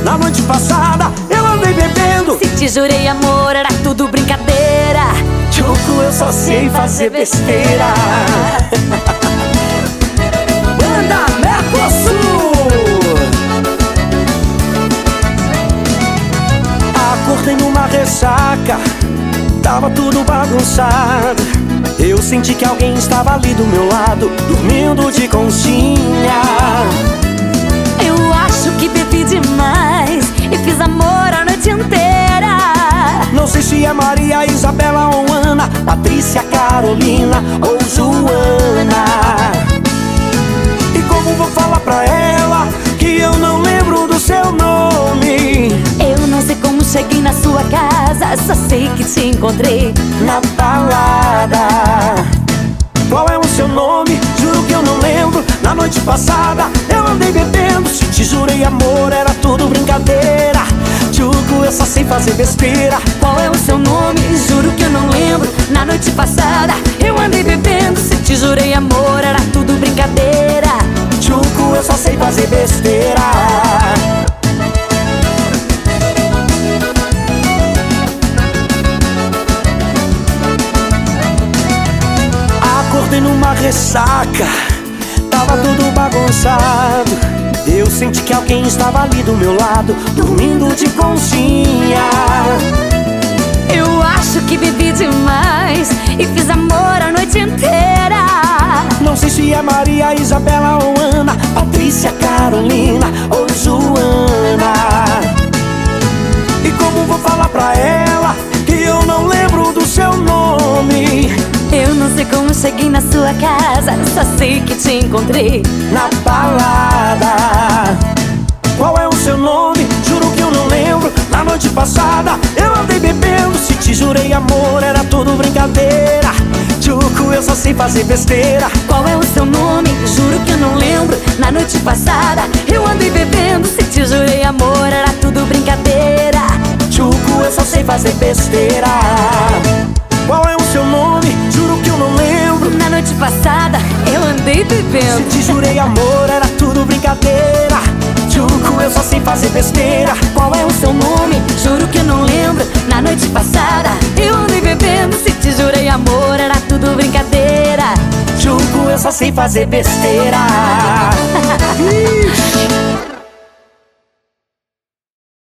Na noite passada eu andei bebendo. Se te jurei amor, era tudo brincadeira. Tchucu, eu só sei fazer besteira. Banda Mercosul. Acordei numa ressaca, tava tudo bagunçado. Eu senti que alguém estava ali do meu lado, dormindo de conchinha. Eu acho que bebi demais e fiz amor a noite inteira. Não sei se é Maria, Isabela ou Ana, Patrícia, Carolina ou Joana. E como vou falar pra ela que eu não lembro do seu nome? Eu não sei como cheguei na sua casa, só sei que te encontrei na balada. Qual é o seu nome? Juro que eu não lembro. Na noite passada eu andei bebendo. Se te jurei amor, era tudo brincadeira. Tchucu, eu só sei fazer besteira. Qual é o seu nome? Juro que eu não lembro. Na noite passada eu andei bebendo. Se te jurei amor, era tudo brincadeira. Tchucu, eu só sei fazer besteira. Acordei numa ressaca, tava tudo bagunçado. Eu senti que alguém estava ali do meu lado, dormindo de conchinha. Eu acho que bebi demais e fiz amor a noite inteira. Não sei se é Maria, Isabela ou Ana, Patrícia, Carolina ou Joana. E como vou falar pra ela que eu não lembro do seu nome? Eu não sei como cheguei na sua casa, só sei que te encontrei na balada. Qual é o seu nome? Juro que eu não lembro. Na noite passada eu andei bebendo. Se te jurei amor, era tudo brincadeira. Tchucu, eu só sei fazer besteira. Qual é o seu nome? Juro que eu não lembro. Na noite passada eu andei bebendo. Se te jurei amor, era tudo brincadeira. Tchucu, eu só sei fazer besteira. Qual é o seu nome? Juro que eu não lembro. Na noite passada eu andei bebendo. Se te jurei amor, era tudo brincadeira. Tchucu, eu só sei fazer besteira. Qual é o seu nome? Juro que eu não lembro. Na noite passada eu andei bebendo. Se te jurei amor, era tudo brincadeira. Tchucu, eu só sei fazer besteira.